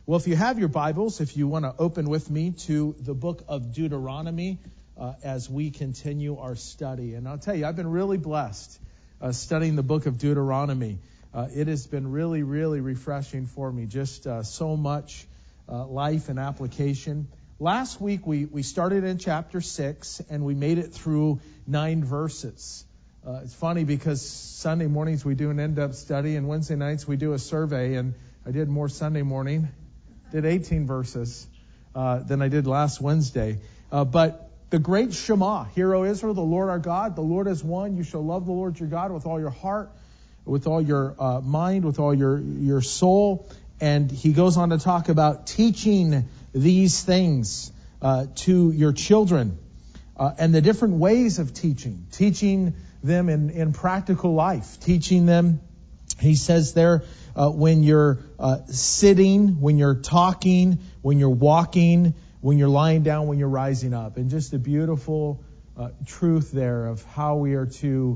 Well, if you have your Bibles, if you want to open with me to the book of Deuteronomy as we continue our study. And I'll tell you, I've been really blessed studying the book of Deuteronomy. It has been really, really refreshing for me. Just so much life and application. Last week, we started in chapter 6, and we made it through 9 verses. It's funny because Sunday mornings we do an in-depth study, and Wednesday nights we do a survey, and I did more Sunday morning. Did 18 verses than I did last Wednesday. But the great Shema, Hear, O Israel, the Lord our God, the Lord is one. You shall love the Lord your God with all your heart, with all your mind, with all your soul. And he goes on to talk about teaching these things to your children and the different ways of teaching them in practical life, teaching them. He says there, when you're sitting, when you're talking, when you're walking, when you're lying down, when you're rising up. And just a beautiful truth there of how we are to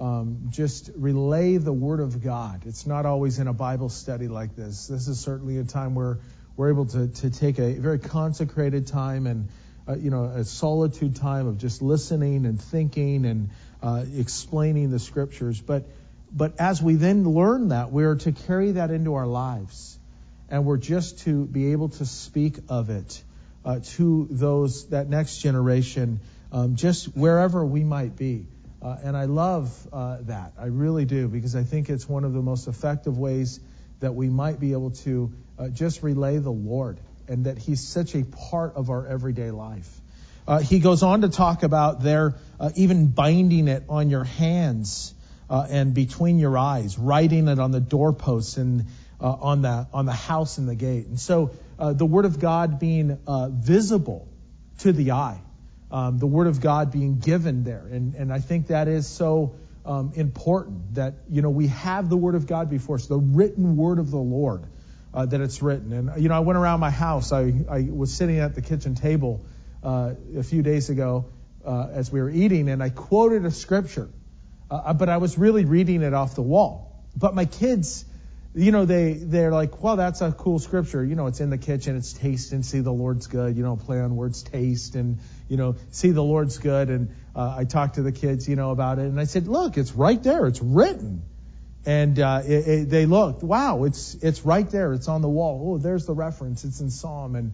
just relay the Word of God. It's not always in a Bible study like this. This is certainly a time where we're able to take a very consecrated time and a solitude time of just listening and thinking and explaining the Scriptures. But as we then learn that, we are to carry that into our lives. And we're just to be able to speak of it to that next generation, just wherever we might be. And I love that. I really do, because I think it's one of the most effective ways that we might be able to just relay the Lord, and that He's such a part of our everyday life. He goes on to talk about there even binding it on your hands and between your eyes, writing it on the doorposts and on the house and the gate. And so the Word of God being visible to the eye, the Word of God being given there. And I think that is so important that, we have the Word of God before us, the written Word of the Lord, that it's written. And, I went around my house. I was sitting at the kitchen table a few days ago as we were eating, and I quoted a scripture. But I was really reading it off the wall. But my kids, they're like, well, that's a cool scripture. It's in the kitchen. It's taste and see the Lord's good. Play on words, taste and, see the Lord's good. And I talked to the kids, about it. And I said, look, it's right there. It's written. And they looked, wow, it's right there. It's on the wall. Oh, there's the reference. It's in Psalm. And,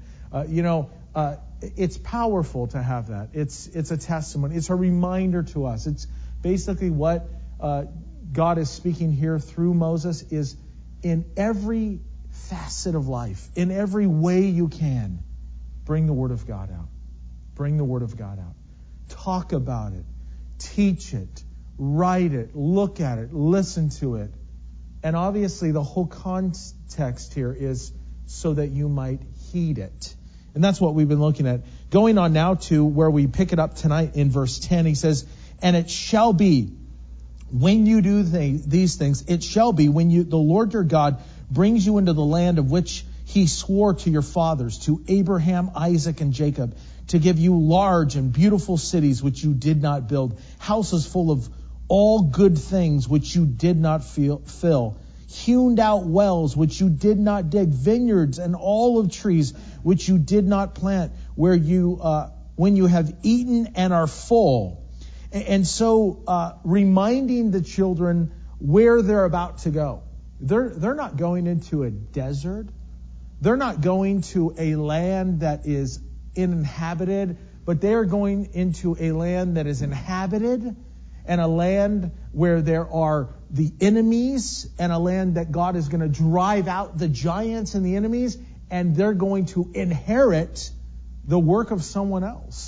it's powerful to have that. It's a testimony. It's a reminder to us. It's basically what God is speaking here through Moses is in every facet of life, in every way you can, bring the Word of God out. Bring the Word of God out. Talk about it. Teach it. Write it. Look at it. Listen to it. And obviously the whole context here is so that you might heed it. And that's what we've been looking at. Going on now to where we pick it up tonight in verse 10, he says, and it shall be when you do these things, it shall be when the Lord your God brings you into the land of which He swore to your fathers, to Abraham, Isaac, and Jacob, to give you large and beautiful cities which you did not build, houses full of all good things which you did not fill, hewn out wells which you did not dig, vineyards and olive trees which you did not plant, where when you have eaten and are full. And so reminding the children where they're about to go. They're not going into a desert. They're not going to a land that is uninhabited, but they are going into a land that is inhabited, and a land where there are the enemies, and a land that God is going to drive out the giants and the enemies, and they're going to inherit the work of someone else.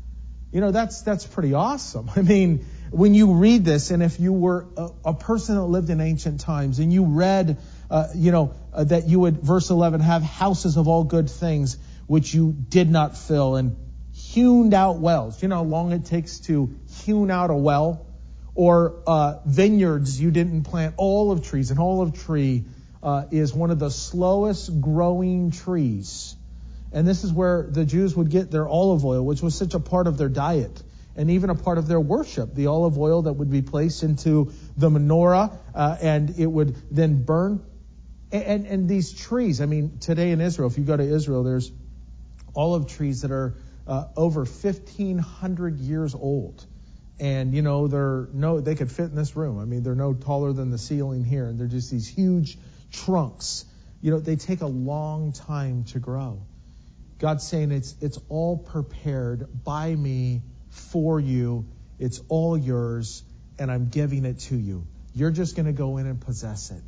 That's pretty awesome. I mean, when you read this, and if you were a person that lived in ancient times, and you read, that you would, verse 11, have houses of all good things which you did not fill, and hewn out wells. You know how long it takes to hewn out a well? Or vineyards you didn't plant. Olive trees. An olive tree is one of the slowest growing trees. And this is where the Jews would get their olive oil, which was such a part of their diet and even a part of their worship. The olive oil that would be placed into the menorah and it would then burn. And these trees, I mean, today in Israel, if you go to Israel, there's olive trees that are over 1,500 years old. And, they could fit in this room. I mean, they're no taller than the ceiling here. And they're just these huge trunks. They take a long time to grow. God's saying it's all prepared by me for you. It's all yours, and I'm giving it to you. You're just going to go in and possess it.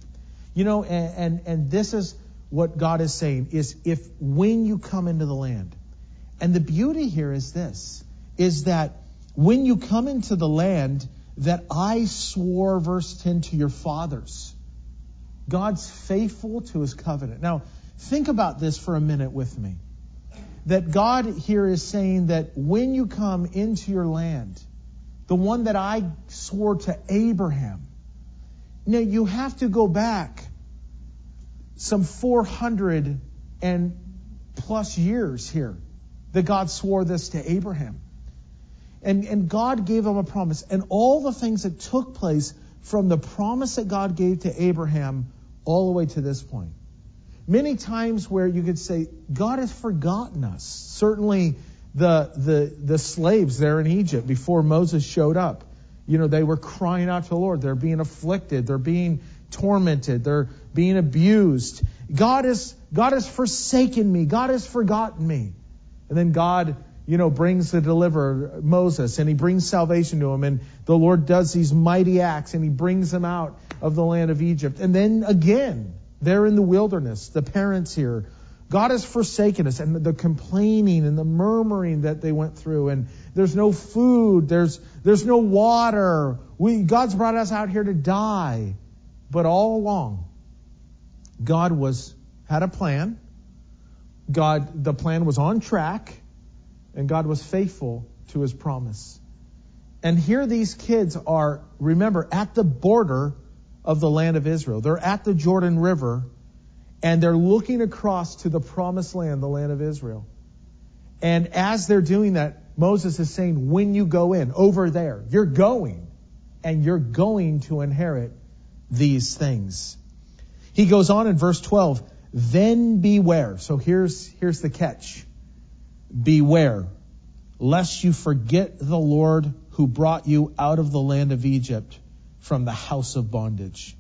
And this is what God is saying, is when you come into the land. And the beauty here is this, is that when you come into the land that I swore, verse 10, to your fathers, God's faithful to his covenant. Now, think about this for a minute with me. That God here is saying that when you come into your land, the one that I swore to Abraham, now you have to go back some 400 and plus years here that God swore this to Abraham. And God gave him a promise. And all the things that took place from the promise that God gave to Abraham all the way to this point. Many times where you could say, God has forgotten us. Certainly the slaves there in Egypt before Moses showed up, they were crying out to the Lord. They're being afflicted. They're being tormented. They're being abused. God has forsaken me. God has forgotten me. And then God, brings the deliverer, Moses, and he brings salvation to him. And the Lord does these mighty acts, and he brings them out of the land of Egypt. And then again, they're in the wilderness, the parents here. God has forsaken us, and the complaining and the murmuring that they went through, and there's no food, there's no water. God's brought us out here to die. But all along, God had a plan. The plan was on track, and God was faithful to his promise. And here these kids are, remember, at the border of the land of Israel. They're at the Jordan River, and they're looking across to the promised land, the land of Israel. And as they're doing that, Moses is saying, when you go in, over there, you're going, and you're going to inherit these things. He goes on in verse 12, then beware. So here's the catch. Beware, lest you forget the Lord who brought you out of the land of Egypt from the house of bondage.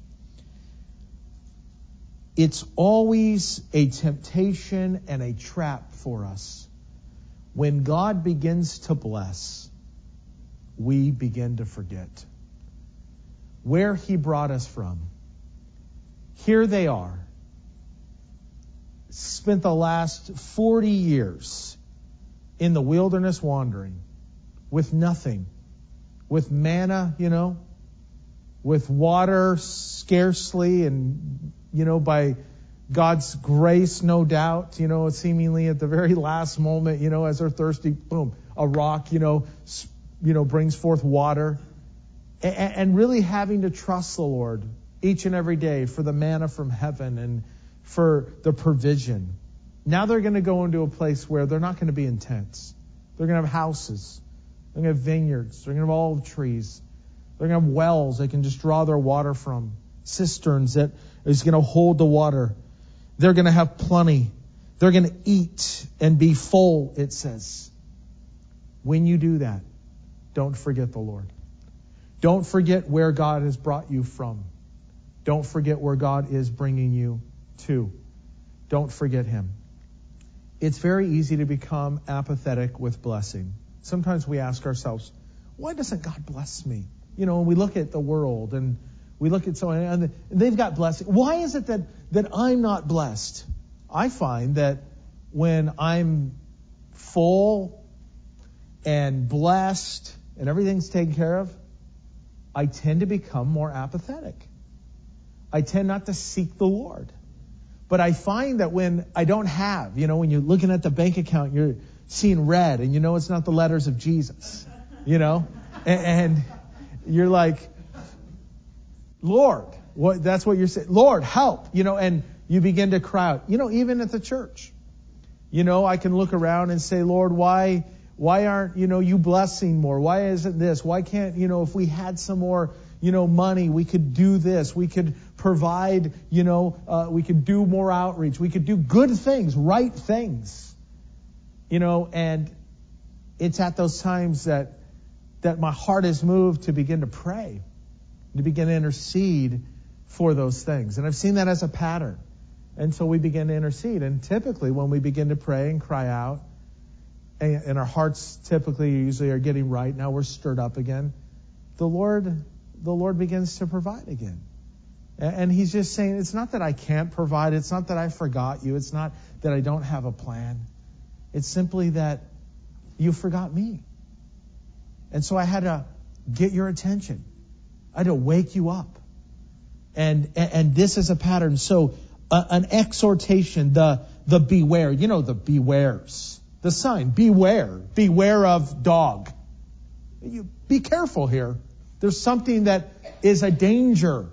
It's always a temptation and a trap for us. When God begins to bless, we begin to forget where he brought us from. Here they are, spent the last 40 years in the wilderness wandering with nothing, with manna, with water scarcely, and, by God's grace, no doubt, seemingly at the very last moment, as they're thirsty, boom, a rock, brings forth water. And really having to trust the Lord each and every day for the manna from heaven and for the provision. Now they're going to go into a place where they're not going to be in tents. They're going to have houses. They're going to have vineyards. They're going to have olive trees. They're going to have wells they can just draw their water from. Cisterns that is going to hold the water. They're going to have plenty. They're going to eat and be full, it says. When you do that, don't forget the Lord. Don't forget where God has brought you from. Don't forget where God is bringing you to. Don't forget him. It's very easy to become apathetic with blessing. Sometimes we ask ourselves, why doesn't God bless me? When we look at the world and we look at someone and they've got blessing. Why is it that I'm not blessed? I find that when I'm full and blessed and everything's taken care of, I tend to become more apathetic. I tend not to seek the Lord. But I find that when I don't have, when you're looking at the bank account, you're seeing red and it's not the letters of Jesus, and you're like, Lord, that's what you're saying. Lord, help, and you begin to cry out, even at the church. I can look around and say, Lord, why aren't, you blessing more? Why isn't this? Why can't, if we had some more, money, we could do this. We could provide, we could do more outreach. We could do good things, right things. And it's at those times that my heart is moved to begin to pray, to begin to intercede for those things. And I've seen that as a pattern. And so we begin to intercede. And typically when we begin to pray and cry out, and our hearts typically usually are getting right, now we're stirred up again, the Lord begins to provide again. And he's just saying, it's not that I can't provide. It's not that I forgot you. It's not that I don't have a plan. It's simply that you forgot me. And so I had to get your attention. I had to wake you up. And this is a pattern. So an exhortation, the beware, the bewares, the sign, beware of dog. You be careful here. There's something that is a danger.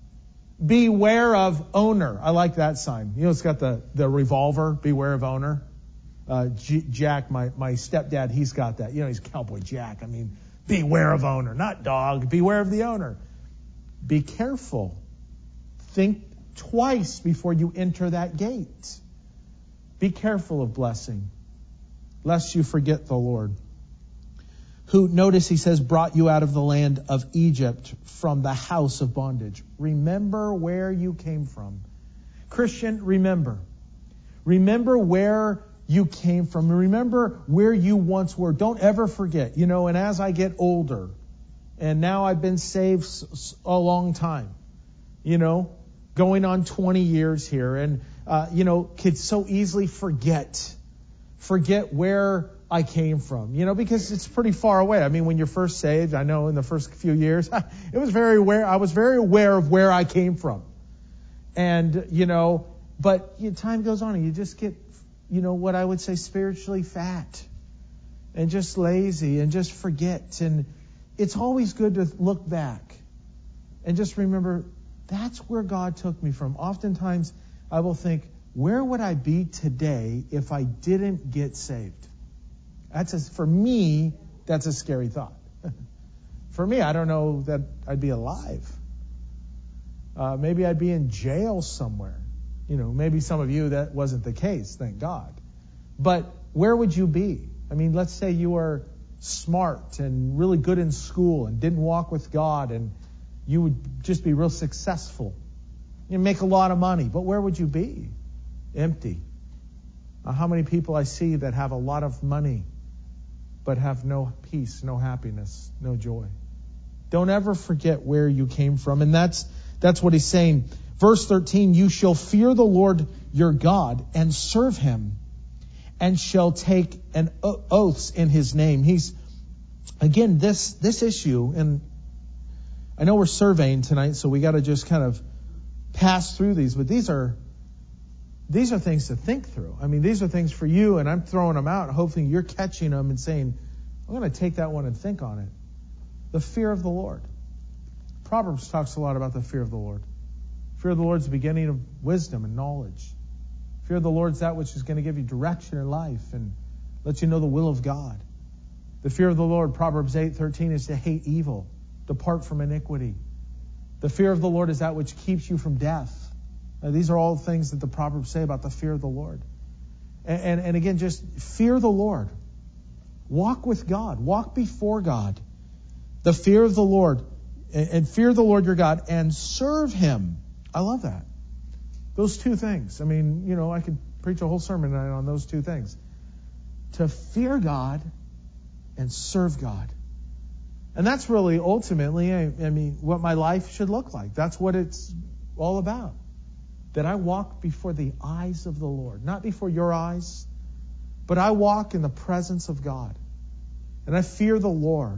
Beware of owner. I like that sign. It's got the revolver, beware of owner. Jack, my stepdad, he's got that. He's Cowboy Jack. Beware of owner, not dog. Beware of the owner. Be careful. Think twice before you enter that gate. Be careful of blessing, lest you forget the Lord, who, notice he says, brought you out of the land of Egypt from the house of bondage. Remember where you came from. Christian, remember. Remember where you came from. Remember where you once were. Don't ever forget. And as I get older, and now I've been saved a long time, going on 20 years here, and, could so easily forget where I came from, because it's pretty far away. When you're first saved, I know in the first few years, I was very aware of where I came from. And, but time goes on and you just get, what I would say spiritually fat and just lazy and just forget. And it's always good to look back and just remember that's where God took me from. Oftentimes I will think, where would I be today if I didn't get saved? For me, that's a scary thought. For me, I don't know that I'd be alive. Maybe I'd be in jail somewhere. Maybe some of you, that wasn't the case, thank God. But where would you be? Let's say you were smart and really good in school and didn't walk with God, and you would just be real successful. You make a lot of money, but where would you be? Empty. How many people I see that have a lot of money but have no peace, no happiness, no joy. Don't ever forget where you came from. And that's what he's saying. Verse 13, you shall fear the Lord your God and serve him, and shall take an oaths in his name. He's, again, this issue, and I know we're surveying tonight, so we got to just kind of pass through these, but these are things to think through. These are things for you, and I'm throwing them out, hoping you're catching them and saying, I'm going to take that one and think on it. The fear of the Lord. Proverbs talks a lot about the fear of the Lord. Fear of the Lord is the beginning of wisdom and knowledge. Fear of the Lord is that which is going to give you direction in life and let you know the will of God. The fear of the Lord, Proverbs 8:13, is to hate evil, depart from iniquity. The fear of the Lord is that which keeps you from death. Now, these are all things that the Proverbs say about the fear of the Lord. And again, just fear the Lord. Walk with God. Walk before God. The fear of the Lord. And fear the Lord your God and serve him. I love that. Those two things. I could preach a whole sermon tonight on those two things. To fear God and serve God. And that's really ultimately, what my life should look like. That's what it's all about. That I walk before the eyes of the Lord. Not before your eyes, but I walk in the presence of God. And I fear the Lord.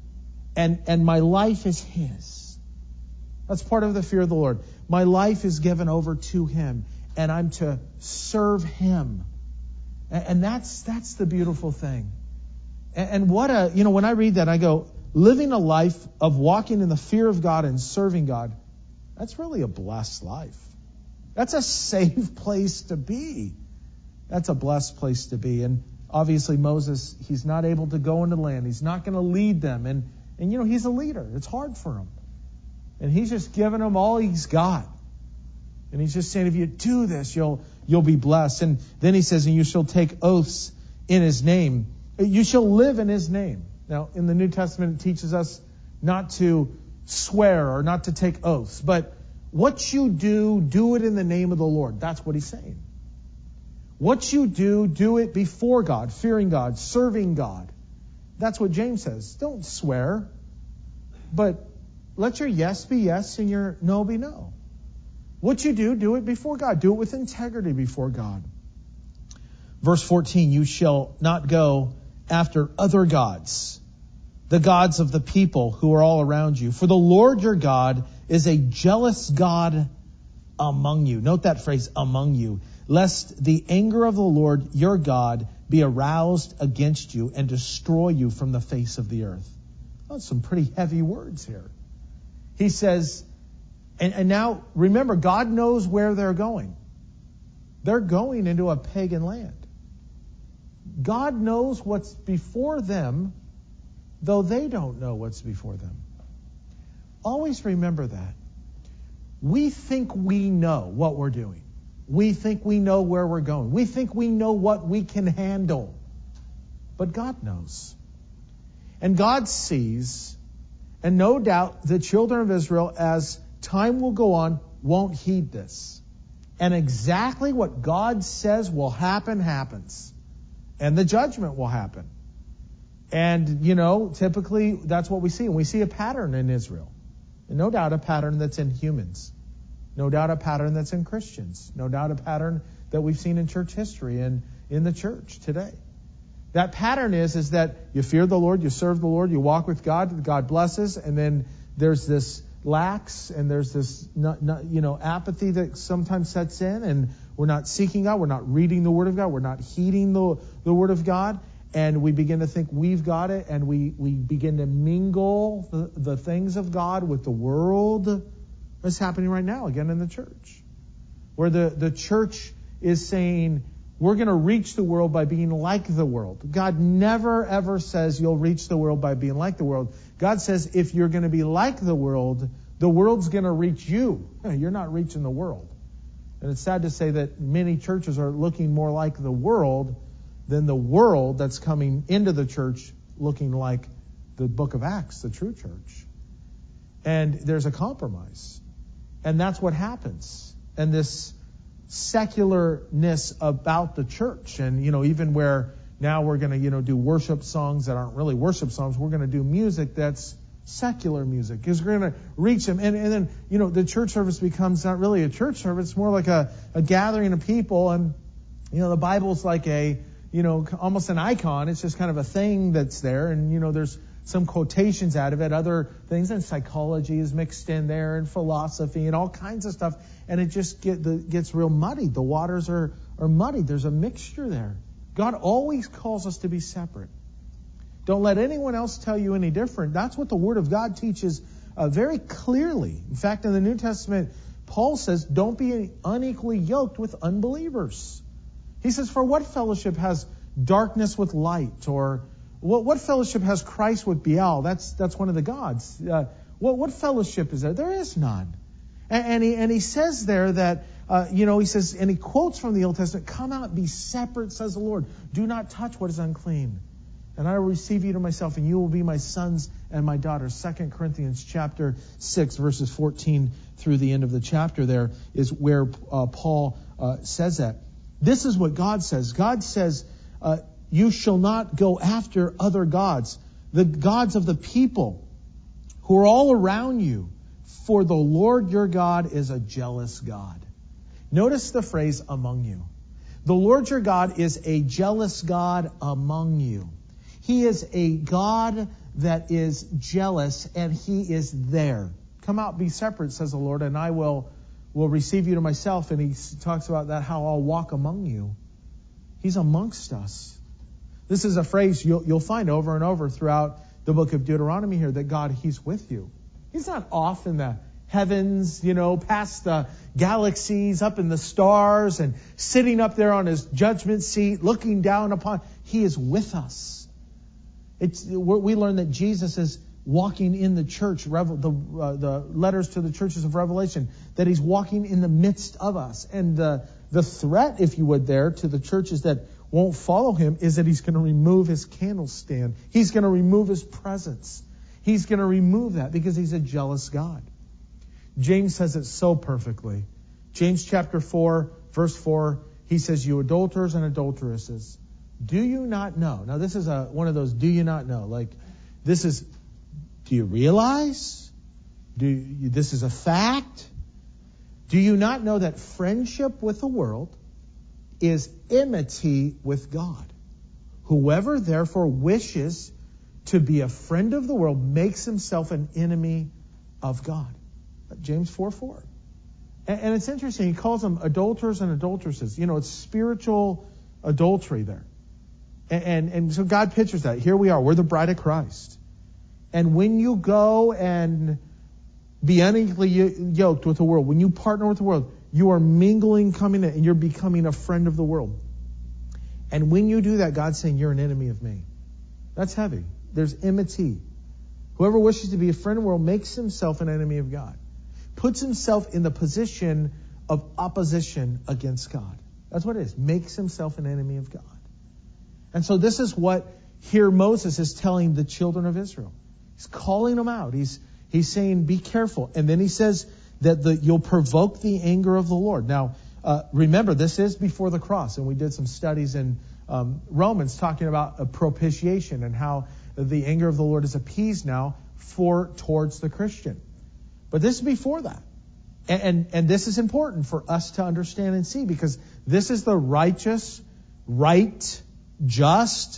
And my life is his. That's part of the fear of the Lord. My life is given over to him, and I'm to serve him. And that's the beautiful thing. And what when I read that, I go, living a life of walking in the fear of God and serving God, that's really a blessed life. That's a safe place to be. That's a blessed place to be. And obviously Moses, he's not able to go into the land. He's not going to lead them. And he's a leader. It's hard for him. And he's just giving them all he's got. And he's just saying, if you do this, you'll be blessed. And then he says, and you shall take oaths in his name. You shall live in his name. Now, in the New Testament, it teaches us not to swear or not to take oaths. But what you do it in the name of the Lord. That's what he's saying. What you do it before God, fearing God, serving God. That's what James says. Don't swear, but let your yes be yes and your no be no. What you do it before God. Do it with integrity before God. Verse 14, you shall not go after other gods, the gods of the people who are all around you. For the Lord your God is a jealous God among you. Note that phrase, among you. Lest the anger of the Lord your God be aroused against you and destroy you from the face of the earth. That's some pretty heavy words here. He says, and now remember, God knows where they're going. They're going into a pagan land. God knows what's before them, though they don't know what's before them. Always remember that. We think we know what we're doing. We think we know where we're going. We think we know what we can handle. But God knows. And God sees, and no doubt the children of Israel, as time will go on, won't heed this. And exactly what God says will happen, happens. And the judgment will happen. And, typically that's what we see. And we see a pattern in Israel. And no doubt a pattern that's in humans. No doubt a pattern that's in Christians. No doubt a pattern that we've seen in church history and in the church today. That pattern is that you fear the Lord, you serve the Lord, you walk with God, God blesses, and then there's this lax and there's this apathy that sometimes sets in, and we're not seeking God, we're not reading the Word of God, we're not heeding the Word of God, and we begin to think we've got it, and we begin to mingle the things of God with the world. That's happening right now again in the church, where the church is saying we're going to reach the world by being like the world. God never ever says you'll reach the world by being like the world. God says if you're going to be like the world's going to reach you. You're not reaching the world. And it's sad to say that many churches are looking more like the world than the world that's coming into the church looking like the book of Acts, the true church. And there's a compromise. And that's what happens. And this secularness about the church. And, even where now we're going to, do worship songs that aren't really worship songs. We're going to do music that's secular music. Because we're going to reach them. And then, the church service becomes not really a church service. It's more like a gathering of people. And, the Bible's like almost an icon. It's just kind of a thing that's there. And, there's some quotations out of it, other things, and psychology is mixed in there, and philosophy, and all kinds of stuff, and it just gets real muddied. The waters are muddied. There's a mixture there. God always calls us to be separate. Don't let anyone else tell you any different. That's what the Word of God teaches very clearly. In fact, in the New Testament, Paul says, don't be unequally yoked with unbelievers. He says, for what fellowship has darkness with light, or what fellowship has Christ with Baal? That's one of the gods. What fellowship is there? There is none. And he says there that, he says, and he quotes from the Old Testament, come out, be separate, says the Lord. Do not touch what is unclean. And I will receive you to myself, and you will be my sons and my daughters. 2 Corinthians chapter 6, verses 14 through the end of the chapter there is where Paul says that. This is what God says. God says, you shall not go after other gods, the gods of the people who are all around you, for the Lord your God is a jealous God. Notice the phrase among you. The Lord your God is a jealous God among you. He is a God that is jealous, and He is there. Come out, be separate, says the Lord, and I will receive you to myself. And He talks about that, how I'll walk among you. He's amongst us. This is a phrase you'll find over and over throughout the book of Deuteronomy here, that God, He's with you. He's not off in the heavens, past the galaxies, up in the stars, and sitting up there on His judgment seat, looking down upon. He is with us. We learn that Jesus is walking in the church, the letters to the churches of Revelation, that he's walking in the midst of us. And the threat, if you would, there to the churches that won't follow him is that he's going to remove his candlestand. He's going to remove his presence. He's going to remove that because he's a jealous God. James says it so perfectly. James chapter 4, verse 4, he says, you adulterers and adulteresses, do you not know? Now this is one of those do you not know? Like, this is, do you realize? This is a fact? Do you not know that friendship with the world is enmity with God? Whoever therefore wishes to be a friend of the world makes himself an enemy of God. James 4:4. And it's interesting, he calls them adulterers and adulteresses. It's spiritual adultery there. And so God pictures that. Here we are, we're the bride of Christ. And when you go and be unequally yoked with the world, when you partner with the world, you are mingling, coming in, and you're becoming a friend of the world. And when you do that, God's saying, you're an enemy of me. That's heavy. There's enmity. Whoever wishes to be a friend of the world makes himself an enemy of God. Puts himself in the position of opposition against God. That's what it is. Makes himself an enemy of God. And so this is what here Moses is telling the children of Israel. He's calling them out. He's saying, be careful. And then he says that you'll provoke the anger of the Lord. Now, remember, this is before the cross. And we did some studies in Romans talking about a propitiation and how the anger of the Lord is appeased now towards the Christian. But this is before that. And this is important for us to understand and see, because this is the righteous, right, just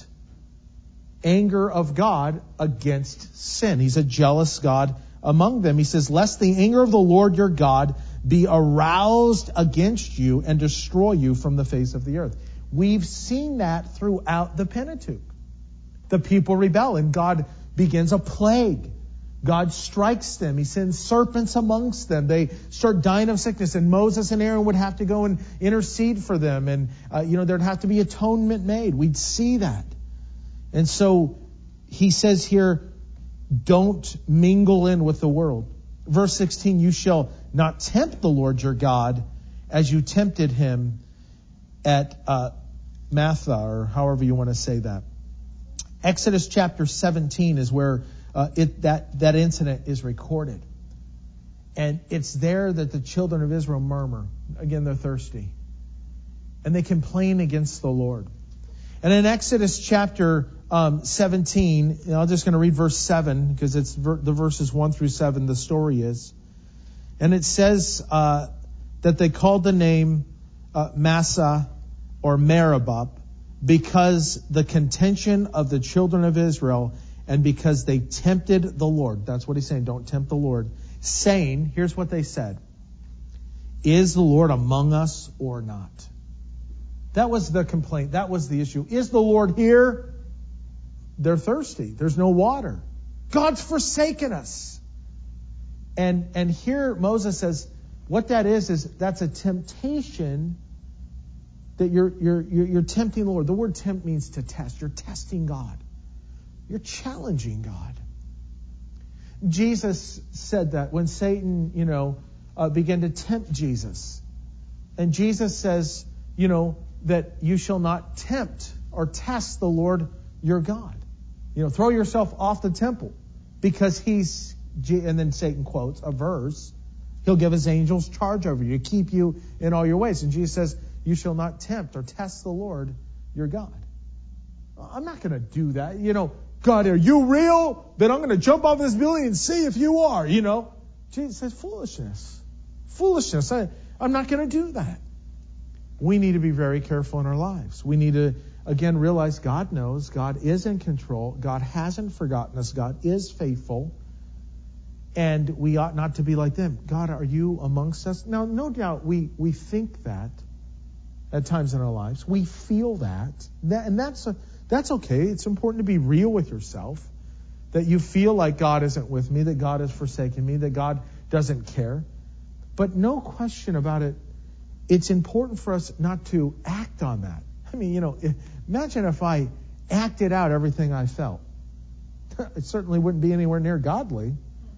anger of God against sin. He's a jealous God among them. He says, lest the anger of the Lord your God be aroused against you and destroy you from the face of the earth. We've seen that throughout the Pentateuch. The people rebel and God begins a plague. God strikes them. He sends serpents amongst them. They start dying of sickness, and Moses and Aaron would have to go and intercede for them. And, there'd have to be atonement made. We'd see that. And so he says here, don't mingle in with the world. Verse 16, you shall not tempt the Lord your God as you tempted him at Massah, or however you want to say that. Exodus chapter 17 is where that incident is recorded. And it's there that the children of Israel murmur. Again, they're thirsty. And they complain against the Lord. And in Exodus chapter 17, I'm just going to read verse 7, because it's the verses 1 through 7, the story is. And it says that they called the name Massah or Meribah because the contention of the children of Israel, and because they tempted the Lord. That's what he's saying. Don't tempt the Lord. Saying, here's what they said. Is the Lord among us or not? That was the complaint. That was the issue. Is the Lord here? They're thirsty. There's no water. God's forsaken us. And here Moses says, what that is that's a temptation that you're tempting the Lord. The word tempt means to test. You're testing God. You're challenging God. Jesus said that when Satan, began to tempt Jesus. And Jesus says, that you shall not tempt or test the Lord your God. Throw yourself off the temple, because and then Satan quotes a verse, he'll give his angels charge over you to keep you in all your ways. And Jesus says, you shall not tempt or test the Lord your God. I'm not going to do that. God, are you real? Then I'm going to jump off this building and see if you are, Jesus says, foolishness. Foolishness. I'm not going to do that. We need to be very careful in our lives. We need to, again, realize God knows. God is in control. God hasn't forgotten us. God is faithful. And we ought not to be like them. God, are you amongst us? Now, no doubt we think that at times in our lives. We feel that. And that's okay. It's important to be real with yourself. That you feel like God isn't with me, that God has forsaken me, that God doesn't care. But no question about it, it's important for us not to act on that. I mean, imagine if I acted out everything I felt. it certainly wouldn't be anywhere near godly.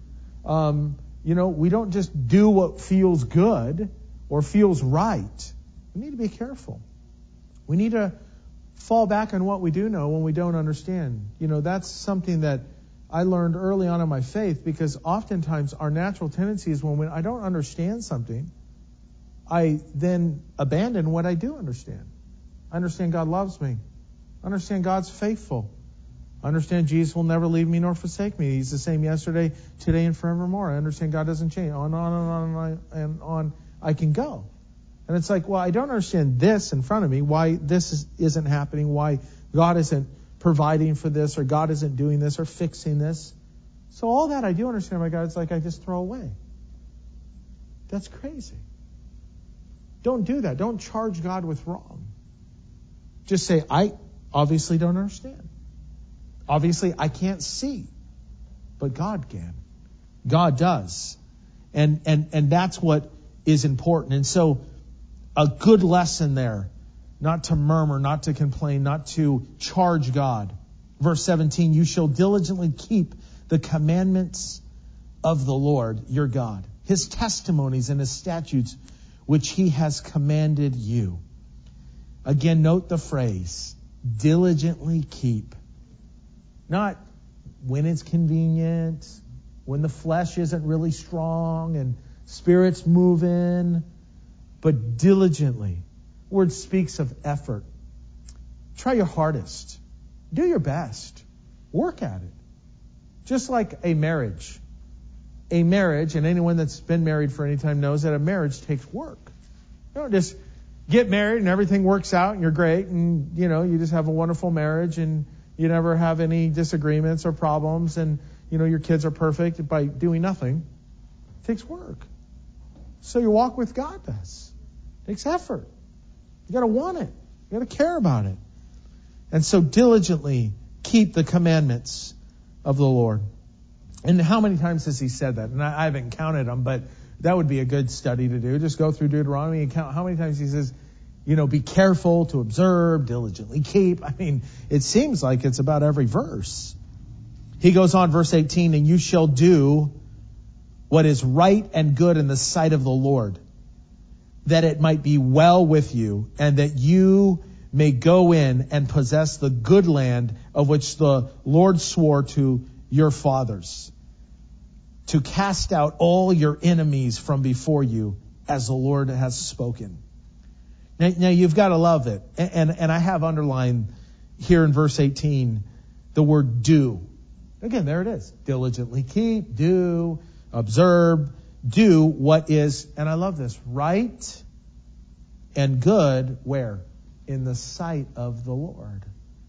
We don't just do what feels good or feels right. We need to be careful. We need to fall back on what we do know when we don't understand. That's something that I learned early on in my faith, because oftentimes our natural tendency is when I don't understand something, I then abandon what I do understand. I understand God loves me. I understand God's faithful. I understand Jesus will never leave me nor forsake me. He's the same yesterday, today, and forevermore. I understand God doesn't change. On and on I can go. And it's like, well, I don't understand this in front of me, why this isn't happening, why God isn't providing for this, or God isn't doing this, or fixing this. So all that I do understand about God, it's like I just throw away. That's crazy. Don't do that. Don't charge God with wrong. Just say, I obviously don't understand. Obviously, I can't see. But God can. God does. And that's what is important. And so, a good lesson there. Not to murmur, not to complain, not to charge God. Verse 17, you shall diligently keep the commandments of the Lord your God, his testimonies and his statutes, which he has commanded you. Again, note the phrase, diligently keep. Not when it's convenient, when the flesh isn't really strong and spirit's moving, but diligently. The word speaks of effort. Try your hardest. Do your best. Work at it. Just like a marriage. A marriage, and anyone that's been married for any time knows that a marriage takes work. You don't just get married and everything works out and you're great and, you just have a wonderful marriage and you never have any disagreements or problems and, your kids are perfect by doing nothing. It takes work. So your walk with God does. It takes effort. You got to want it. You got to care about it. And so diligently keep the commandments of the Lord. And how many times has he said that? And I haven't counted them, but that would be a good study to do. Just go through Deuteronomy and count how many times he says, be careful to observe, diligently keep. It seems like it's about every verse. He goes on, verse 18, and you shall do what is right and good in the sight of the Lord, that it might be well with you, and that you may go in and possess the good land of which the Lord swore to your fathers, to cast out all your enemies from before you, as the Lord has spoken. Now you've got to love it. And I have underlined here in verse 18 the word do. Again, there it is. Diligently keep, do, observe, do what is, and I love this, right and good, where? In the sight of the Lord.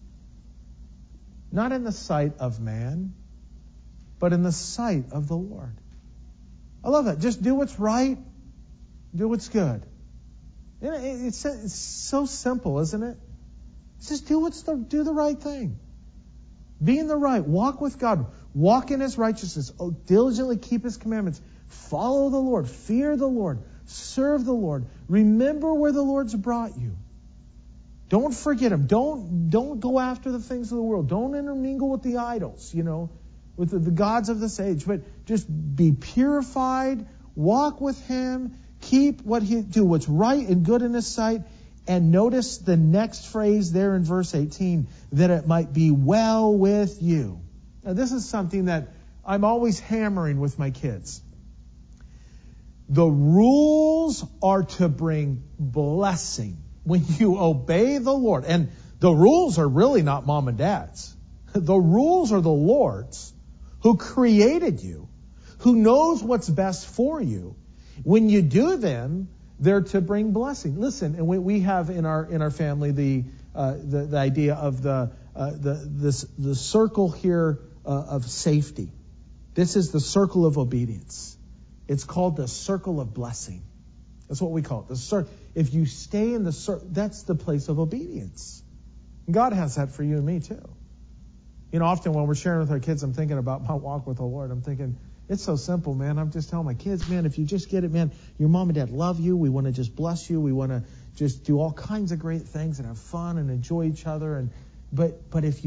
Not in the sight of man, but in the sight of the Lord. I love that. Just do what's right, do what's good. It's so simple, isn't it? Just do the right thing. Be in the right. Walk with God. Walk in his righteousness. Diligently keep his commandments. Follow the Lord. Fear the Lord. Serve the Lord. Remember where the Lord's brought you. Don't forget him. Don't go after the things of the world. Don't intermingle with the idols, with the gods of this age. But just be purified. Walk with him. Keep do what's right and good in his sight. And notice the next phrase there in verse 18, that it might be well with you. Now, this is something that I'm always hammering with my kids. The rules are to bring blessing when you obey the Lord. And the rules are really not mom and dad's. The rules are the Lord's, who created you, who knows what's best for you. When you do them, they're to bring blessing. Listen, and we have in our family the idea of the circle here of safety. This is the circle of obedience. It's called the circle of blessing. That's what we call it. If you stay in the circle, that's the place of obedience. And God has that for you and me too. Often when we're sharing with our kids, I'm thinking about my walk with the Lord. I'm thinking, it's so simple, man. I'm just telling my kids, man, if you just get it, man, your mom and dad love you. We want to just bless you. We want to just do all kinds of great things and have fun and enjoy each other. But if you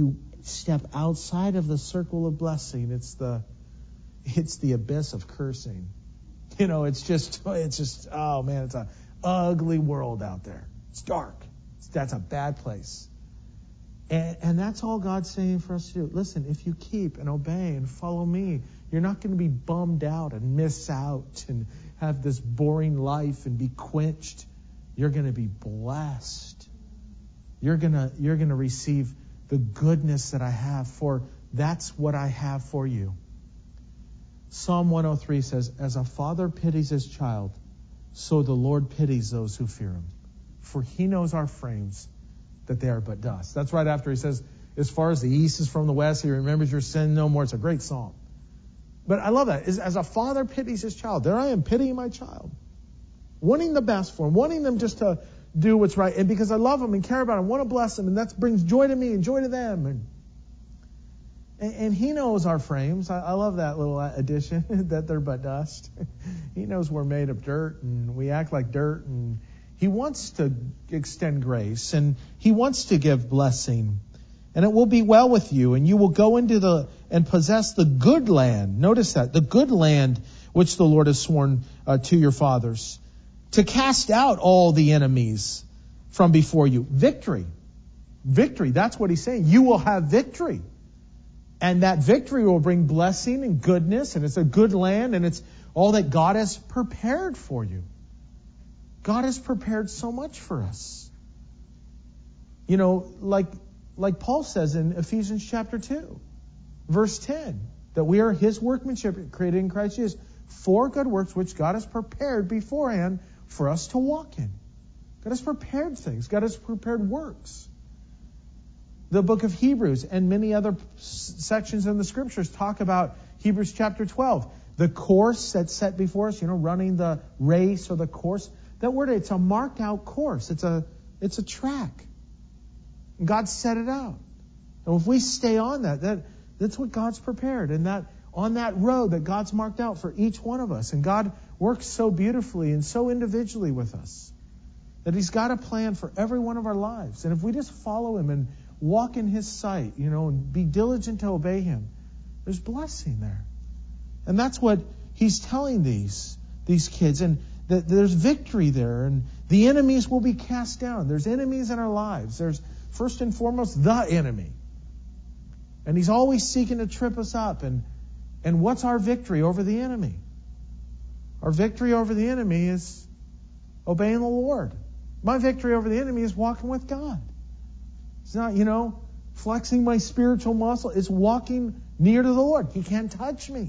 step outside of the circle of blessing, it's the abyss of cursing. It's just, oh man, it's an ugly world out there. It's dark. That's a bad place. And that's all God's saying for us to do. Listen, if you keep and obey and follow me, you're not going to be bummed out and miss out and have this boring life and be quenched. You're going to be blessed. You're going to receive the goodness that I have, for that's what I have for you. Psalm 103 says, as a father pities his child, so the Lord pities those who fear him. For he knows our frames, that they are but dust. That's right after he says, as far as the east is from the west, he remembers your sin no more. It's a great psalm. But I love that. As a father pities his child, there I am pitying my child, wanting the best for him, wanting them just to do what's right. And because I love them and care about them, want to bless them, and that brings joy to me and joy to them. And he knows our frames. I love that little addition, that they're but dust. He knows we're made of dirt, and we act like dirt, and he wants to extend grace, and he wants to give blessing. And it will be well with you, and you will go into and possess the good land. Notice that, the good land which the Lord has sworn to your fathers, to cast out all the enemies from before you. Victory. Victory. That's what he's saying. You will have victory. And that victory will bring blessing and goodness, and it's a good land, and it's all that God has prepared for you. God has prepared so much for us. Like Paul says in Ephesians chapter 2, verse 10, that we are his workmanship created in Christ Jesus for good works which God has prepared beforehand for us to walk in. God has prepared things. God has prepared works. The book of Hebrews and many other sections in the scriptures talk about Hebrews chapter 12. The course that's set before us, running the race or the course. That word, it's a marked out course. It's a track. God set it out. And if we stay on that's what God's prepared. And that on that road that God's marked out for each one of us. And God works so beautifully and so individually with us that he's got a plan for every one of our lives. And if we just follow him and walk in his sight, and be diligent to obey him, there's blessing there. And that's what he's telling these kids. And that there's victory there, and the enemies will be cast down. There's enemies in our lives. There's first and foremost the enemy. And he's always seeking to trip us up. And what's our victory over the enemy? Our victory over the enemy is obeying the Lord. My victory over the enemy is walking with God. It's not, flexing my spiritual muscle. It's walking near to the Lord. He can't touch me.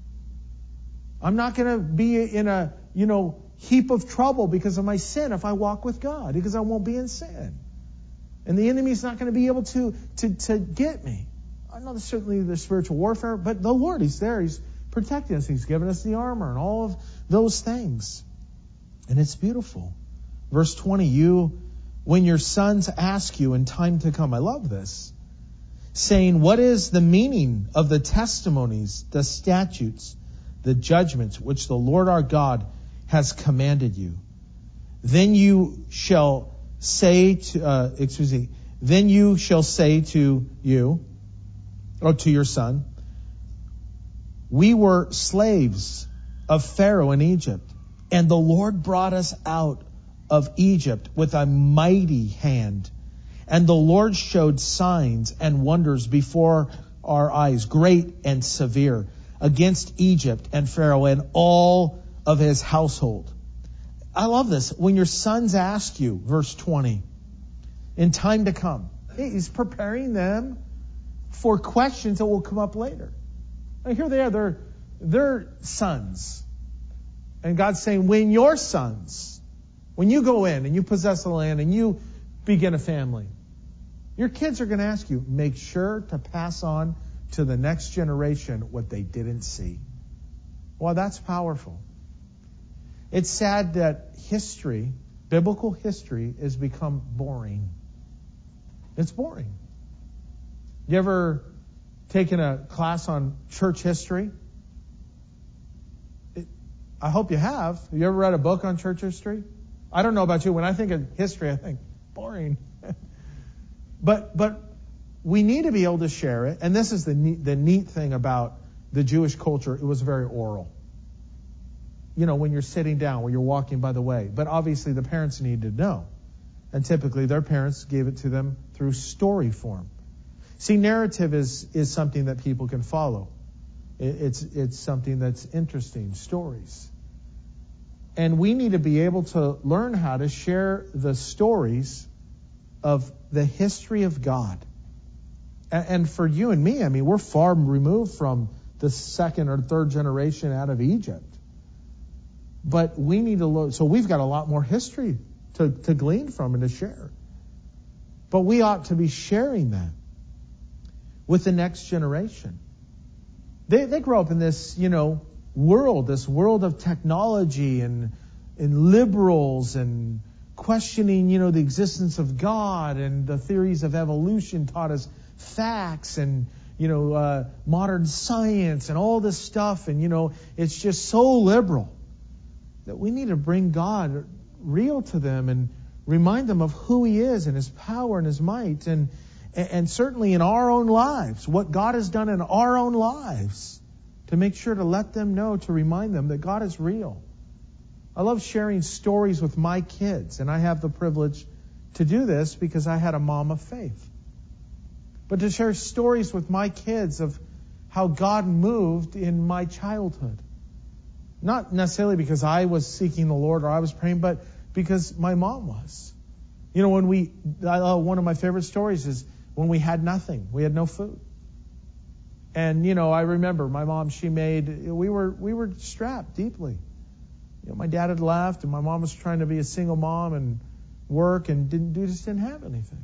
I'm not going to be in a, heap of trouble because of my sin if I walk with God, because I won't be in sin. And the enemy's not going to be able to get me. I know certainly there's spiritual warfare, but the Lord, he's there. He's protecting us. He's given us the armor and all of those things. And it's beautiful. Verse 20, when your sons ask you in time to come, I love this, saying, what is the meaning of the testimonies, the statutes, the judgments which the Lord our God has commanded you? Then you shall say to you, or to your son, we were slaves of Pharaoh in Egypt, and the Lord brought us out of Egypt with a mighty hand. And the Lord showed signs and wonders before our eyes, great and severe, against Egypt and Pharaoh and all of his household. I love this. When your sons ask you, verse 20, in time to come, he's preparing them for questions that will come up later. Now, here they are. They're sons. And God's saying, when your sons, when you go in and you possess the land and you begin a family, your kids are going to ask you, make sure to pass on to the next generation what they didn't see. Well, that's powerful. It's sad that history, biblical history, has become boring. It's boring. You ever taken a class on church history? I hope you have. Have you ever read a book on church history? I don't know about you. When I think of history, I think boring. But we need to be able to share it. And this is the neat thing about the Jewish culture. It was very oral. When you're sitting down, when you're walking by the way. But obviously the parents need to know. And typically their parents gave it to them through story form. See, narrative is something that people can follow. It's something that's interesting, stories. And we need to be able to learn how to share the stories of the history of God. And for you and me, we're far removed from the second or third generation out of Egypt. But we need to look, so we've got a lot more history to glean from and to share. But we ought to be sharing that with the next generation. They grow up in this, world of technology and liberals and questioning, the existence of God, and the theories of evolution taught us facts, and, modern science and all this stuff. And, it's just so liberal that we need to bring God real to them and remind them of who He is and His power and His might. And certainly in our own lives, what God has done in our own lives, to make sure to let them know, to remind them that God is real. I love sharing stories with my kids, and I have the privilege to do this because I had a mom of faith. But to share stories with my kids of how God moved in my childhood. Not necessarily because I was seeking the Lord or I was praying, but because my mom was. One of my favorite stories is when we had nothing. We had no food. And, I remember my mom, we were strapped deeply. My dad had left, and my mom was trying to be a single mom and work, and just didn't have anything.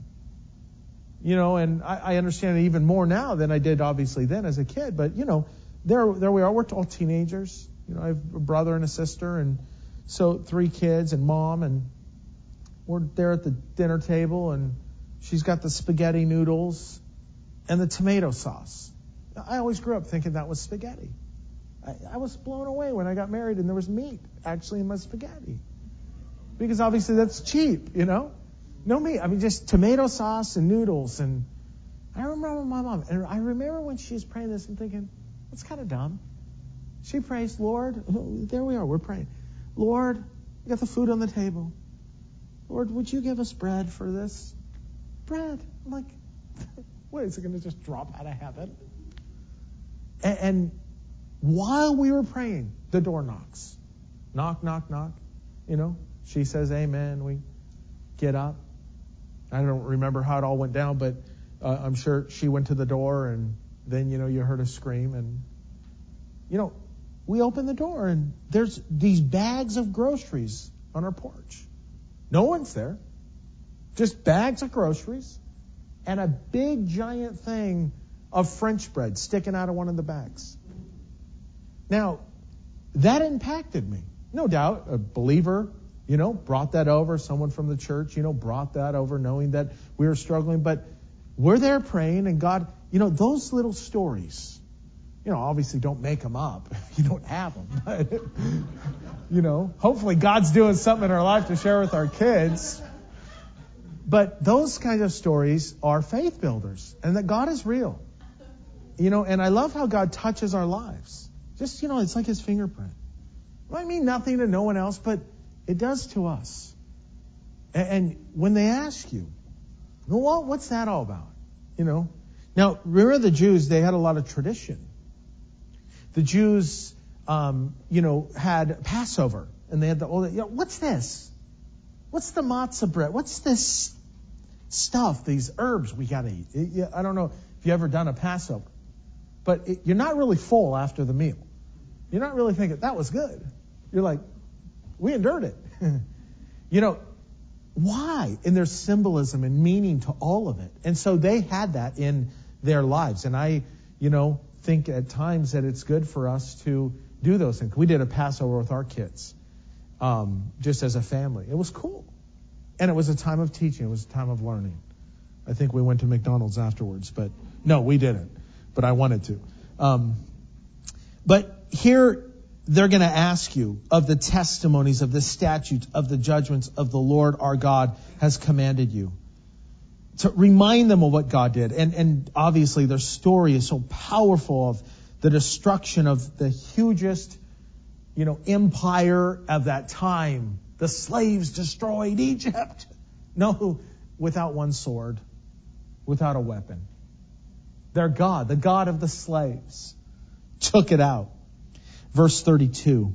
And I understand it even more now than I did obviously then as a kid. But, there we are. We're all teenagers. I have a brother and a sister, and so 3 kids and mom, and we're there at the dinner table, and she's got the spaghetti noodles and the tomato sauce. I always grew up thinking that was spaghetti. I was blown away when I got married and there was meat actually in my spaghetti. Because obviously that's cheap, No meat. Just tomato sauce and noodles. And I remember my mom, and I remember when she was praying this and thinking, that's kind of dumb. She prays, Lord, there we are, we're praying. Lord, we got the food on the table. Lord, would you give us bread for this? Bread. I'm like, what, is it going to just drop out of heaven? And while we were praying, the door knocks. Knock, knock, knock. She says amen. We get up. I don't remember how it all went down, but I'm sure she went to the door, and then, you heard a scream. And, we opened the door, and there's these bags of groceries on our porch. No one's there. Just bags of groceries and a big giant thing of French bread sticking out of one of the bags. Now, that impacted me. No doubt, a believer, brought that over. Someone from the church, brought that over knowing that we were struggling. But we're there praying, and God, those little stories, obviously don't make them up if you don't have them. But, hopefully God's doing something in our life to share with our kids. But those kinds of stories are faith builders, and that God is real. And I love how God touches our lives. Just, it's like His fingerprint. It might mean nothing to no one else, but it does to us. And when they ask you, well, what's that all about? Now, remember the Jews, they had a lot of tradition. The Jews, had Passover, and they had what's this? What's the matzah bread? What's this stuff, these herbs we got to eat? I don't know if you've ever done a Passover, but you're not really full after the meal. You're not really thinking, that was good. You're like, we endured it. Why? And there's symbolism and meaning to all of it. And so they had that in their lives. And I, think at times that it's good for us to do those things. We did a Passover with our kids, just as a family. It was cool. And it was a time of teaching. It was a time of learning. I think we went to McDonald's afterwards, but no, we didn't. But I wanted to. But here they're going to ask you of the testimonies, of the statutes, of the judgments of the Lord our God has commanded you. to remind them of what God did. And obviously their story is so powerful of the destruction of the hugest, empire of that time. The slaves destroyed Egypt. No, without one sword, without a weapon. Their God, the God of the slaves, took it out. Verse 23.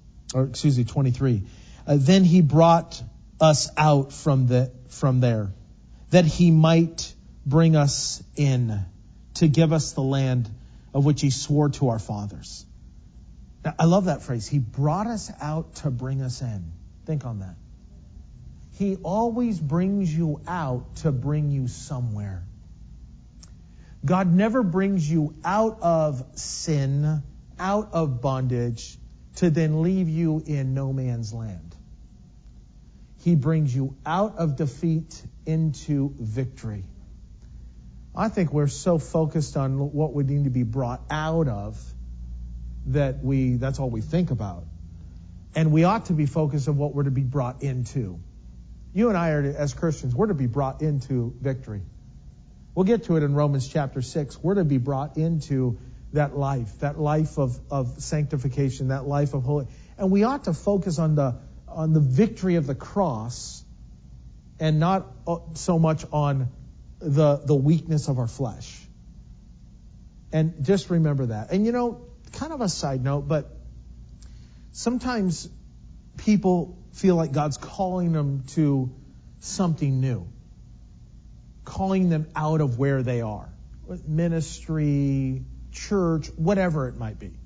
Then he brought us out from there, that he might bring us in to give us the land of which he swore to our fathers. Now, I love that phrase. He brought us out to bring us in. Think on that. He always brings you out to bring you somewhere. God never brings you out of sin, out of bondage, to then leave you in no man's land. He brings you out of defeat into victory. I think we're so focused on what we need to be brought out of that's all we think about. And we ought to be focused on what we're to be brought into. You and I are, as Christians, we're to be brought into victory. We'll get to it in Romans chapter 6. We're to be brought into that life of sanctification, that life of holy. And we ought to focus on the victory of the cross and not so much on the weakness of our flesh. And just remember that. And kind of a side note, but sometimes people feel like God's calling them to something new, calling them out of where they are, ministry, church, whatever it might be.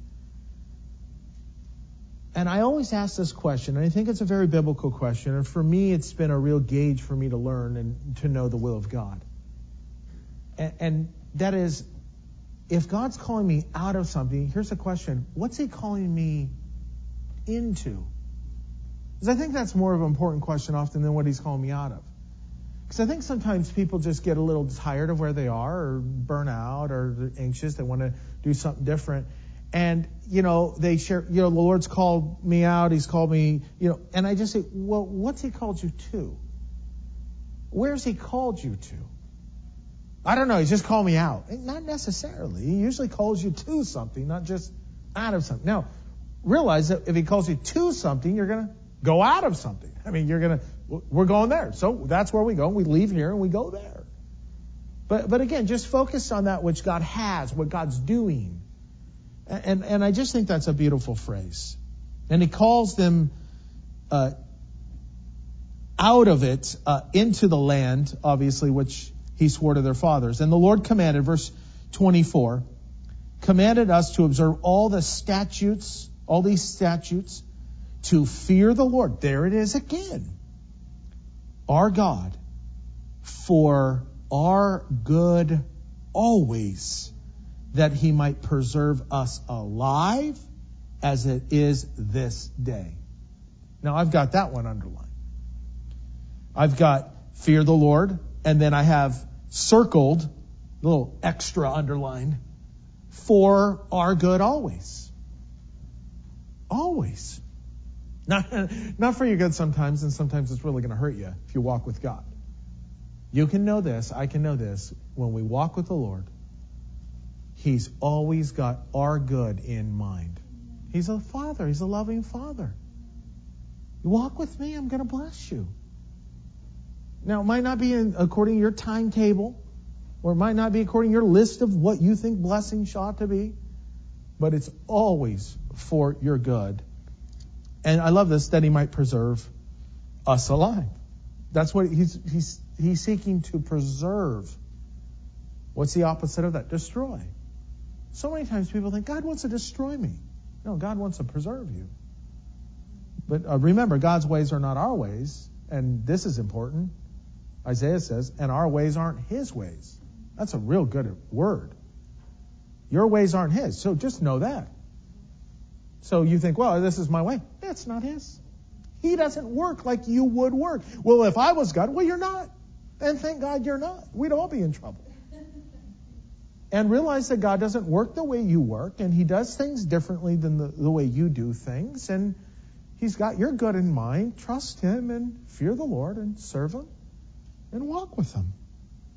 And I always ask this question, and I think it's a very biblical question, and for me it's been a real gauge for me to learn and to know the will of God. And that is, if God's calling me out of something, here's the question: what's he calling me into? Because I think that's more of an important question often than what he's calling me out of. Because I think sometimes people just get a little tired of where they are, or burn out, or they're anxious. They want to do something different. And, they share, the Lord's called me out. He's called me, and I just say, well, what's he called you to? Where's he called you to? I don't know. He's just called me out. Not necessarily. He usually calls you to something, not just out of something. Now, realize that if he calls you to something, you're going to go out of something. I mean, we're going there. So that's where we go. We leave here and we go there. But again, just focus on that which God has, what God's doing. And I just think that's a beautiful phrase. And he calls them out of it into the land, obviously, which he swore to their fathers. And the Lord commanded, verse 24, commanded us to observe all these statutes, to fear the Lord. There it is again. Our God, for our good always, that he might preserve us alive as it is this day. Now, I've got that one underlined. I've got fear the Lord, and then I have circled, a little extra underlined, for our good always. Always. Not for your good sometimes, and sometimes it's really going to hurt you if you walk with God. You can know this, I can know this, when we walk with the Lord, he's always got our good in mind. He's a father. He's a loving father. You walk with me, I'm going to bless you. Now, it might not be according to your timetable, or it might not be according to your list of what you think blessings ought to be, but it's always for your good. And I love this, that he might preserve us alive. That's what he's seeking to preserve. What's the opposite of that? Destroy. So many times people think, God wants to destroy me. No, God wants to preserve you. But remember, God's ways are not our ways. And this is important. Isaiah says, and our ways aren't his ways. That's a real good word. Your ways aren't his. So just know that. So you think, well, this is my way. It's not his. He doesn't work like you would work. Well, if I was God, well, you're not. And thank God you're not. We'd all be in trouble. And realize that God doesn't work the way you work, and he does things differently than the way you do things. And he's got your good in mind. Trust him and fear the Lord and serve him and walk with him.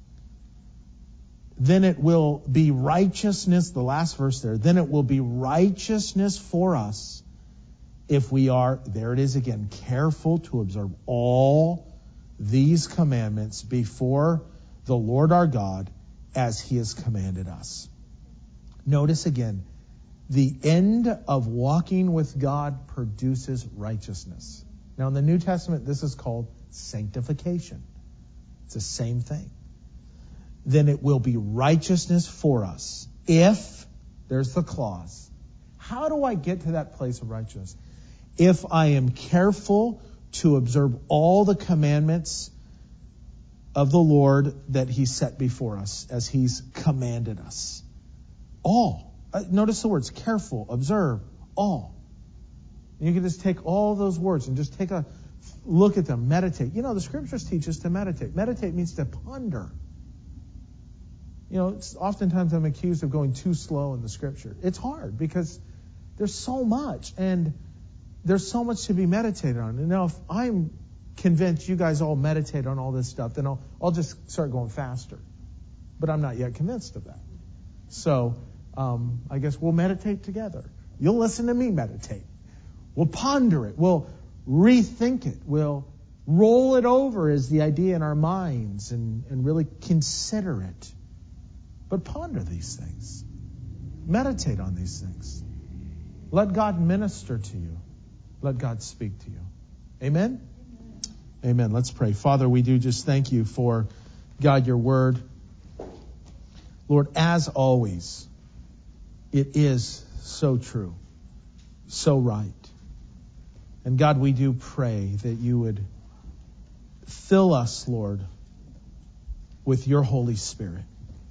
then it will be righteousness, the last verse there, then it will be righteousness for us if we are, there it is again, careful to observe all these commandments before the Lord our God as he has commanded us. Notice again, the end of walking with God produces righteousness. Now in the New Testament, this is called sanctification. It's the same thing. Then it will be righteousness for us if, there's the clause. How do I get to that place of righteousness? If I am careful to observe all the commandments of the Lord that he set before us as he's commanded us. All. Notice the words, careful, observe, all. You can just take all those words and just take a look at them, meditate. You know, the scriptures teach us to meditate. Meditate means to ponder. You know, oftentimes I'm accused of going too slow in the scripture. It's hard because there's so much, and there's so much to be meditated on. And now if I'm convinced you guys all meditate on all this stuff, then I'll just start going faster. But I'm not yet convinced of that. So I guess we'll meditate together. You'll listen to me meditate. We'll ponder it. We'll rethink it. We'll roll it over as the idea in our minds and really consider it. But ponder these things. Meditate on these things. Let God minister to you. Let God speak to you. Amen? Amen. Let's pray. Father, we do just thank you for, God, your word. Lord, as always, it is so true, so right. And God, we do pray that you would fill us, Lord, with your Holy Spirit.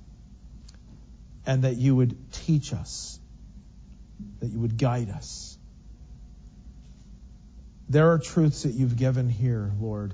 And that you would teach us, that you would guide us. There are truths that you've given here, Lord,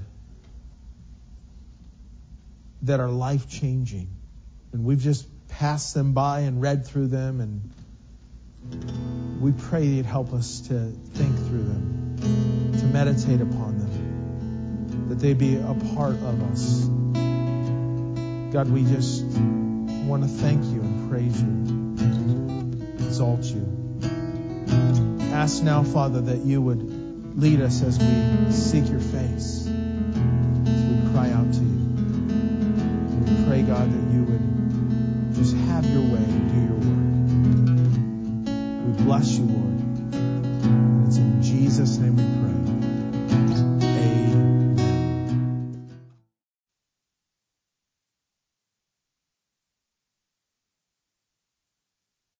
that are life-changing. And we've just passed them by and read through them, and we pray you'd help us to think through them, to meditate upon them, that they be a part of us. God, we just want to thank you and praise you, exalt you. Ask now, Father, that you would lead us as we seek your face, as we cry out to you. We pray, God, that you would just have your way and do your work. We bless you, Lord. And it's in Jesus' name we pray.